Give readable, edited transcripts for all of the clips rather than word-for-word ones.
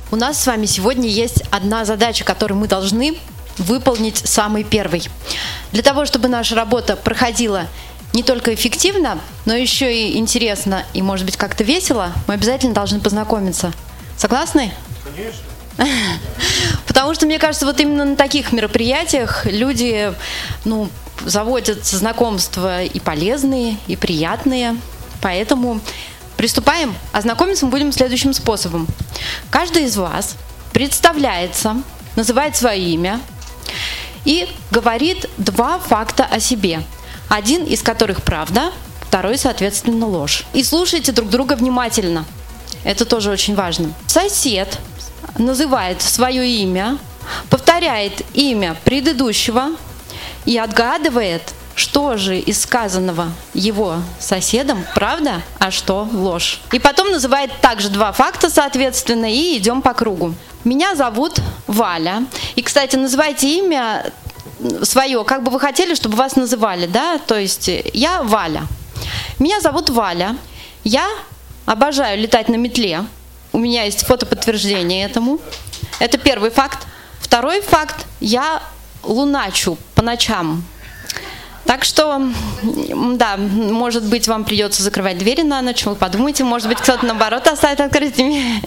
У нас с вами сегодня есть одна задача, которую мы должны выполнить самой первой. Для того, чтобы наша работа проходила не только эффективно, но еще и интересно и, может быть, как-то весело, мы обязательно должны познакомиться. Согласны? Конечно. Потому что, мне кажется, вот именно на таких мероприятиях люди, заводят знакомства и полезные, и приятные. Поэтому приступаем. А знакомиться мы будем следующим способом. Каждый из вас представляется, называет свое имя и говорит два факта о себе. Один из которых правда, второй, соответственно, ложь. И слушайте друг друга внимательно. Это тоже очень важно. Сосед называет свое имя, повторяет имя предыдущего и отгадывает, что же из сказанного его соседом правда, а что ложь. И потом называет также два факта, соответственно, и идем по кругу. Меня зовут Валя. И, кстати, называйте имя свое, как бы вы хотели, чтобы вас называли, да? То есть я Валя. Меня зовут Валя. Я обожаю летать на метле. У меня есть фотоподтверждение этому. Это первый факт. Второй факт. Я луначу по ночам. Так что, да, может быть, вам придется закрывать двери на ночь, вы подумайте, может быть, кто-то, наоборот, оставит открытыми.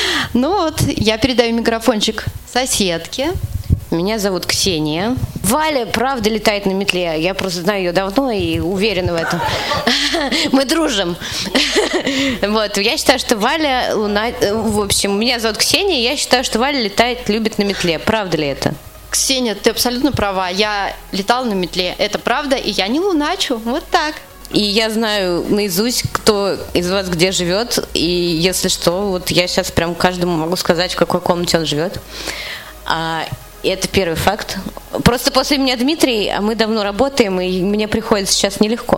Я передаю микрофончик соседке. Меня зовут Ксения. Валя, правда, летает на метле. Я просто знаю ее давно и уверена в этом. Мы дружим. Я считаю, что Валя... В общем, меня зовут Ксения, я считаю, что Валя любит на метле. Правда ли это? Ксения, ты абсолютно права. Я летала на метле. Это правда, и я не луначу. Вот так. И я знаю наизусть, кто из вас где живет. И если что, я сейчас прям каждому могу сказать, в какой комнате он живет. Это первый факт. Просто после меня Дмитрий, а мы давно работаем, и мне приходится сейчас нелегко.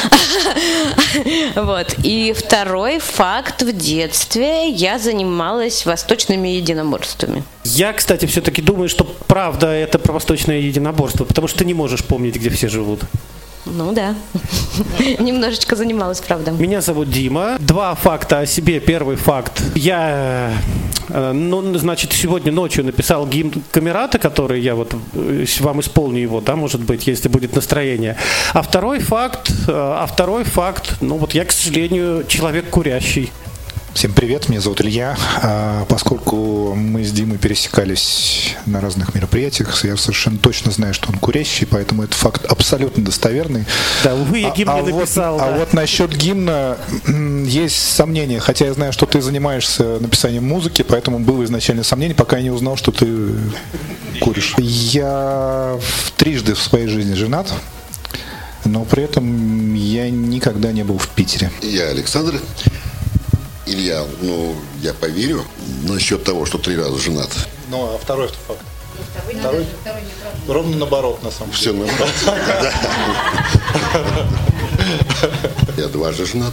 И второй факт. В детстве я занималась восточными единоборствами. Я, кстати, все-таки думаю, что правда это про восточное единоборство, потому что ты не можешь помнить, где все живут. Да. Немножечко занималась, правда. Меня зовут Дима. Два факта о себе. Первый факт. Я, сегодня ночью написал гимн Камерата, который я вам исполню его, да, может быть, если будет настроение. А второй факт, я, к сожалению, человек курящий. Всем привет, меня зовут Илья. Поскольку мы с Димой пересекались на разных мероприятиях, я совершенно точно знаю, что он курящий, поэтому этот факт абсолютно достоверный. Да, увы, я гимн не написал. Насчет гимна есть сомнения, хотя я знаю, что ты занимаешься написанием музыки, поэтому было изначально сомнение, пока я не узнал, что ты куришь. Я трижды в своей жизни женат, но при этом я никогда не был в Питере. Я Александр. Илья, я поверю насчет того, что 3 раза женат. А второй факт? Второй ровно наоборот, на самом деле. Все наоборот. Я 2 раза женат.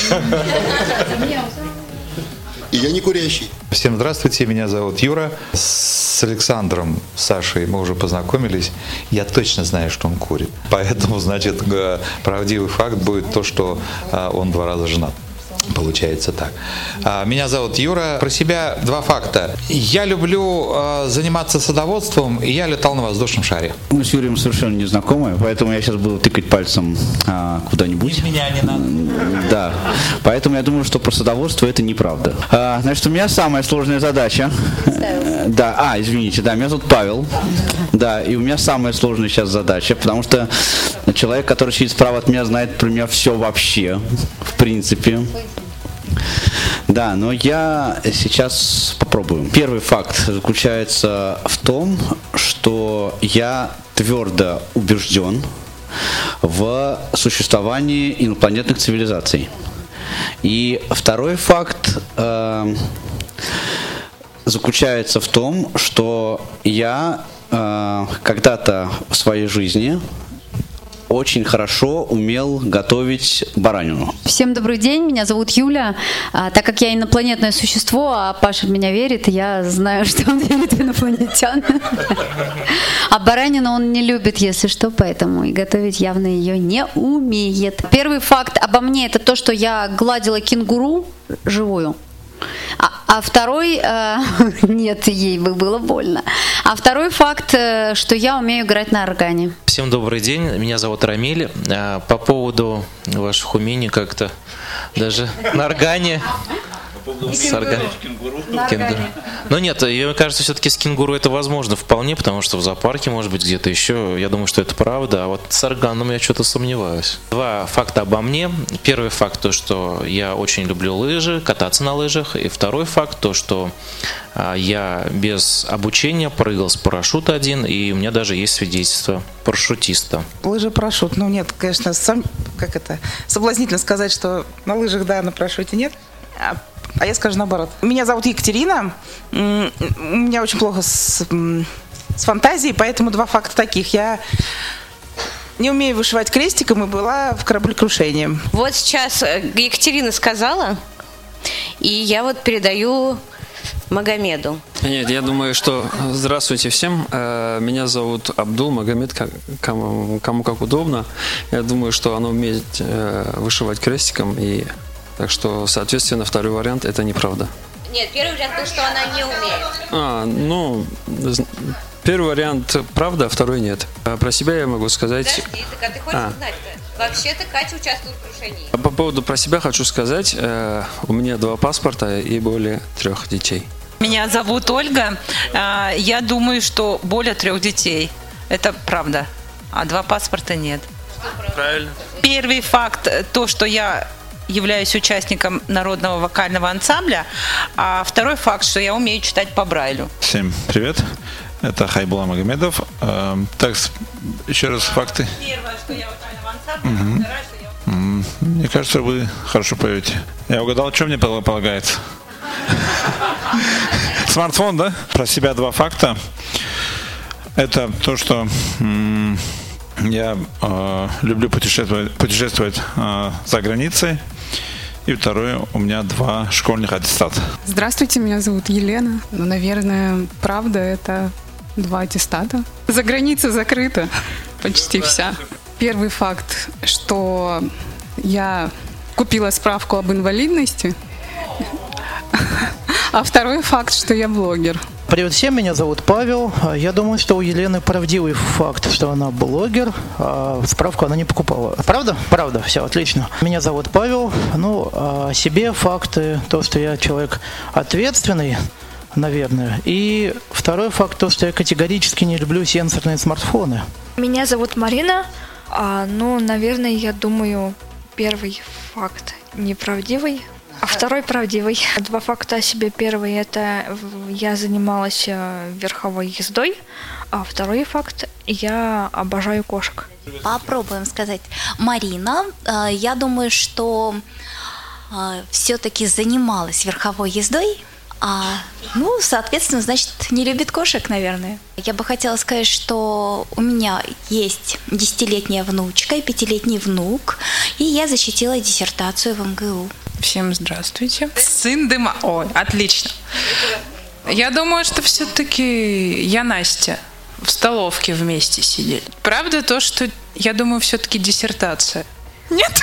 И я не курящий. Всем здравствуйте, меня зовут Юра. С Александром, Сашей мы уже познакомились. Я точно знаю, что он курит. Поэтому, правдивый факт будет то, что он 2 раза женат. Получается так. Меня зовут Юра. Про себя 2 факта. Я люблю заниматься садоводством, и я летал на воздушном шаре. Мы с Юрием совершенно не знакомы, поэтому я сейчас буду тыкать пальцем куда-нибудь. Меня не надо. Да. Поэтому я думаю, что про садоводство это неправда. У меня самая сложная задача. Да, извините, меня зовут Павел. Да, и у меня самая сложная сейчас задача, потому что человек, который сидит справа от меня, знает про меня все вообще, в принципе. Да, но я сейчас попробую. Первый факт заключается в том, что я твердо убежден в существовании инопланетных цивилизаций. И второй факт заключается в том, что я когда-то в своей жизни очень хорошо умел готовить баранину. Всем добрый день, меня зовут Юля. Так как я инопланетное существо, а Паша в меня верит, я знаю, что он верит в инопланетян. А баранину он не любит, если что, поэтому и готовить явно ее не умеет. Первый факт обо мне — это то, что я гладила кенгуру живую. А второй, нет, ей бы было больно. А второй факт, что я умею играть на органе. Всем добрый день, меня зовут Рамиль. По поводу ваших умений как-то даже на органе. Кенгуру. Но нет, мне кажется, все-таки с кенгуру это возможно вполне, потому что в зоопарке, может быть, где-то еще, я думаю, что это правда, а вот с органом я что-то сомневаюсь. Два факта обо мне. Первый факт, то, что я очень люблю лыжи, кататься на лыжах, и второй факт, то, что я без обучения прыгал с парашюта один, и у меня даже есть свидетельство парашютиста. Лыжи, парашют. Ну нет, конечно, соблазнительно сказать, что на лыжах да, на парашюте нет. А я скажу наоборот. Меня зовут Екатерина. У меня очень плохо с фантазией, поэтому два факта таких. Я не умею вышивать крестиком и была в кораблекрушении. Вот сейчас Екатерина сказала, и я вот передаю Магомеду. Нет, я думаю, что... Здравствуйте всем. Меня зовут Абдул Магомед, кому как удобно. Я думаю, что она умеет вышивать крестиком, и так что, соответственно, второй вариант – это неправда. Нет, первый вариант был, что она не умеет. Первый вариант правда, а второй нет. Про себя я могу сказать... Подожди, так а ты хочешь знать-то? Вообще-то Катя участвует в крушении. По поводу про себя хочу сказать. У меня 2 паспорта и более 3 детей. Меня зовут Ольга. Я думаю, что более 3 детей. Это правда. А 2 паспорта нет. Правильно. Первый факт, то, что я являюсь участником народного вокального ансамбля, а второй факт, что я умею читать по Брайлю. Всем привет, это Хайбула Магомедов. Так, еще раз факты. Первое, что я вокального ансамбля, второе, что я... Мне кажется, вы хорошо поете. Я угадал, что мне полагается. Смартфон, да? Про себя 2 факта. Это то, что я люблю путешествовать за границей. И второе, у меня 2 школьных аттестата. Здравствуйте, меня зовут Елена. Наверное, правда, это 2 аттестата. За границей закрыта почти вся. Первый факт, что я купила справку об инвалидности. А второй факт, что я блогер. Привет всем, меня зовут Павел. Я думаю, что у Елены правдивый факт, что она блогер, а справку она не покупала. Правда? Правда, все, отлично. Меня зовут Павел. О себе факты, то, что я человек ответственный, наверное. И второй факт, то, что я категорически не люблю сенсорные смартфоны. Меня зовут Марина. Наверное, я думаю, первый факт неправдивый. А второй правдивый. 2 факта о себе. Первый – это я занималась верховой ездой. А второй факт – я обожаю кошек. Попробуем сказать. Марина, я думаю, что все-таки занималась верховой ездой. Соответственно, значит, не любит кошек, наверное. Я бы хотела сказать, что у меня есть 10-летняя внучка и 5-летний внук, и я защитила диссертацию в МГУ. Всем здравствуйте. Сын дыма. Ой, отлично. Я думаю, что все-таки я Настя. В столовке вместе сидели. Правда то, что я думаю, все-таки диссертация. Нет?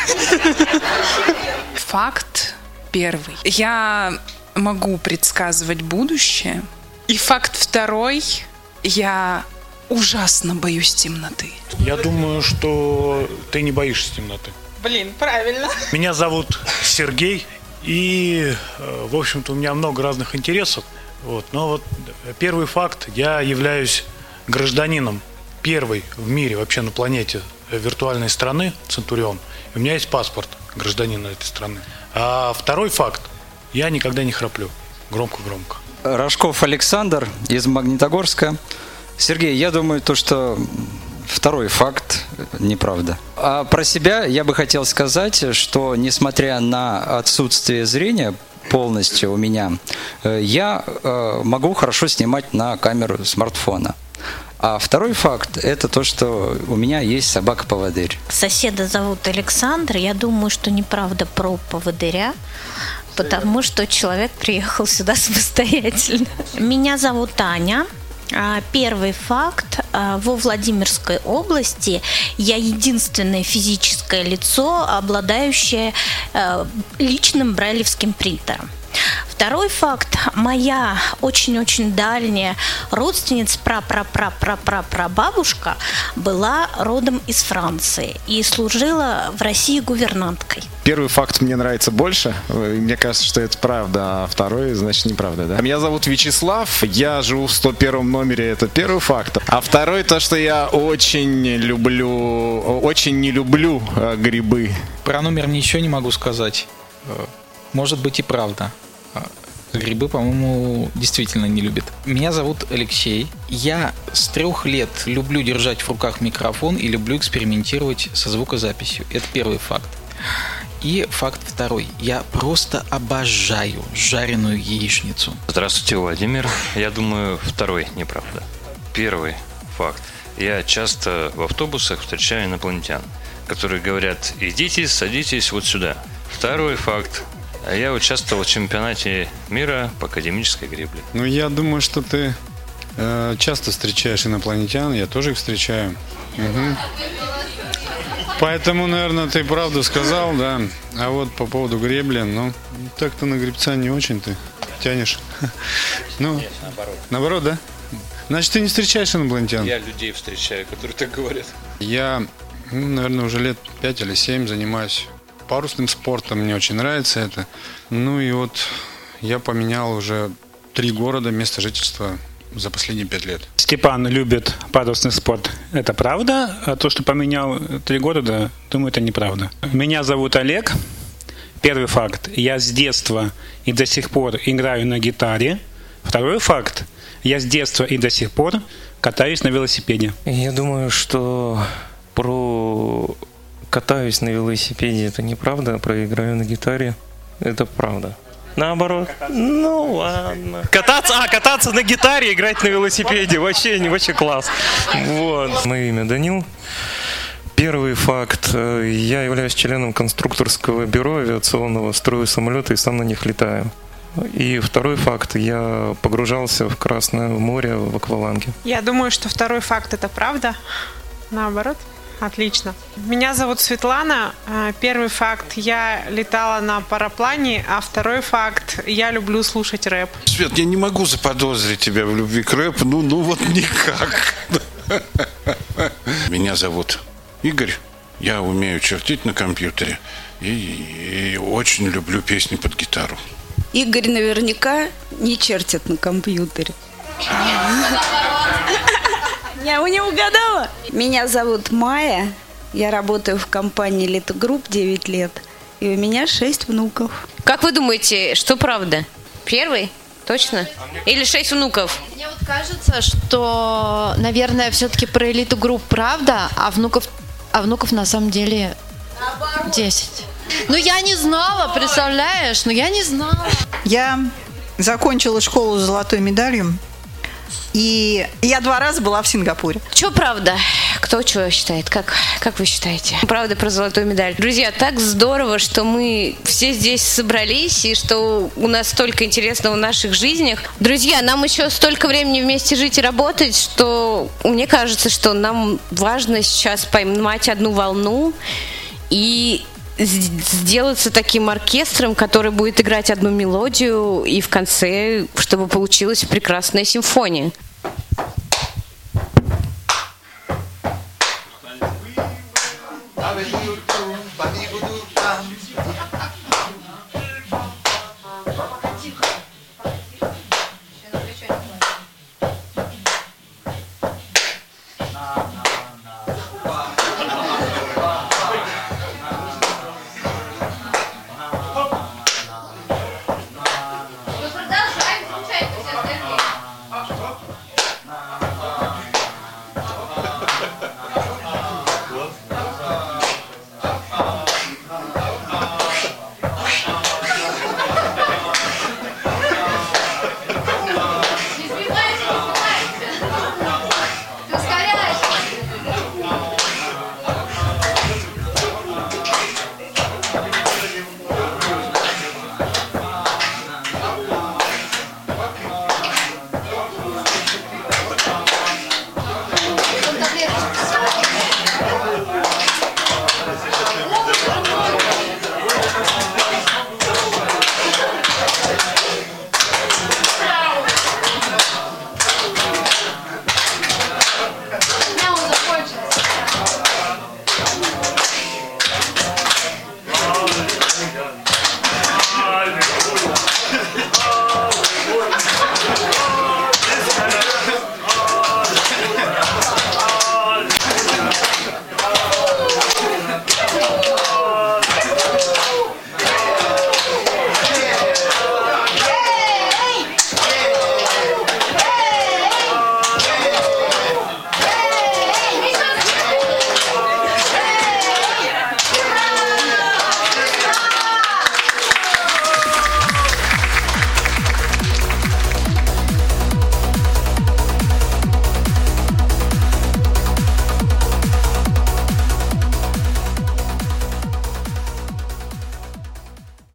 Факт первый. Я могу предсказывать будущее. И факт второй. Я ужасно боюсь темноты. Я думаю, что ты не боишься темноты. Блин, правильно. Меня зовут Сергей, и, в общем-то, у меня много разных интересов. Но первый факт, я являюсь гражданином первой в мире, вообще на планете, виртуальной страны, Центурион. И у меня есть паспорт гражданина этой страны. А второй факт, я никогда не храплю. Громко-громко. Рожков Александр из Магнитогорска. Сергей, я думаю, что второй факт неправда. А про себя я бы хотел сказать, что несмотря на отсутствие зрения полностью у меня, я могу хорошо снимать на камеру смартфона. А второй факт – это то, что у меня есть собака-поводырь. Соседа зовут Александр. Я думаю, что неправда про поводыря, потому что человек приехал сюда самостоятельно. Меня зовут Аня. Первый факт. Во Владимирской области я единственное физическое лицо, обладающее личным брайлевским принтером. Второй факт. Моя очень-очень дальняя родственница, прабабушка, была родом из Франции и служила в России гувернанткой. Первый факт мне нравится больше. Мне кажется, что это правда, а второй, значит, неправда, да? Меня зовут Вячеслав, я живу в 101 номере, это первый факт. А второй, то, что я очень не люблю грибы. Про номер ничего не могу сказать. Может быть и правда. Грибы, по-моему, действительно не любят. Меня зовут Алексей. Я с 3 лет люблю держать в руках микрофон и люблю экспериментировать со звукозаписью. Это первый факт. И факт второй. Я просто обожаю жареную яичницу. Здравствуйте, Владимир. Я думаю, второй неправда. Первый факт. Я часто в автобусах встречаю инопланетян, которые говорят: идите, садитесь вот сюда. Второй факт. Я участвовал в чемпионате мира по академической гребле. Ну, я думаю, что ты часто встречаешь инопланетян, я тоже их встречаю. Угу. Поэтому, наверное, ты правду сказал, да. А вот по поводу гребли, ну, так-то на гребца не очень ты тянешь. Ну, наоборот, да? Значит, ты не встречаешь инопланетян? Я людей встречаю, которые так говорят. Я, наверное, уже лет 5 или 7 занимаюсь парусным спортом, мне очень нравится это. Ну и вот я поменял уже 3 города, место жительства за последние 5 лет. Степан любит парусный спорт. Это правда? А то, что поменял 3 города, думаю, это неправда. Меня зовут Олег. Первый факт. Я с детства и до сих пор играю на гитаре. Второй факт. Я с детства и до сих пор катаюсь на велосипеде. Я думаю, что про катаюсь на велосипеде это неправда, а про играю на гитаре это правда. Наоборот. Ну ладно. Кататься на гитаре, играть на велосипеде. Вообще класс. Вот. Мое имя Данил. Первый факт. Я являюсь членом конструкторского бюро авиационного, строю самолеты и сам на них летаю. И второй факт. Я погружался в Красное море в акваланге. Я думаю, что второй факт это правда. Наоборот. Отлично. Меня зовут Светлана. Первый факт. Я летала на параплане, а второй факт. Я люблю слушать рэп. Свет, я не могу заподозрить тебя в любви к рэпу. Ну вот никак. Меня зовут Игорь. Я умею чертить на компьютере. И очень люблю песни под гитару. Игорь наверняка не чертит на компьютере. Я не угадала. Меня зовут Майя. Я работаю в компании Elite Group 9 лет. И у меня 6 внуков. Как вы думаете, что правда? Первый? Точно? Или 6 внуков? Мне вот кажется, что, наверное, все-таки про Elite Group правда, а внуков на самом деле 10. Ну я не знала, представляешь? Я не знала. Я закончила школу с золотой медалью. И я 2 раза была в Сингапуре. Что правда? Кто что считает? Как вы считаете? Правда про золотую медаль. Друзья, так здорово, что мы все здесь собрались, и что у нас столько интересного в наших жизнях. Друзья, нам еще столько времени вместе жить и работать, что мне кажется, что нам важно сейчас поймать одну волну и сделаться таким оркестром, который будет играть одну мелодию, и в конце, чтобы получилась прекрасная симфония.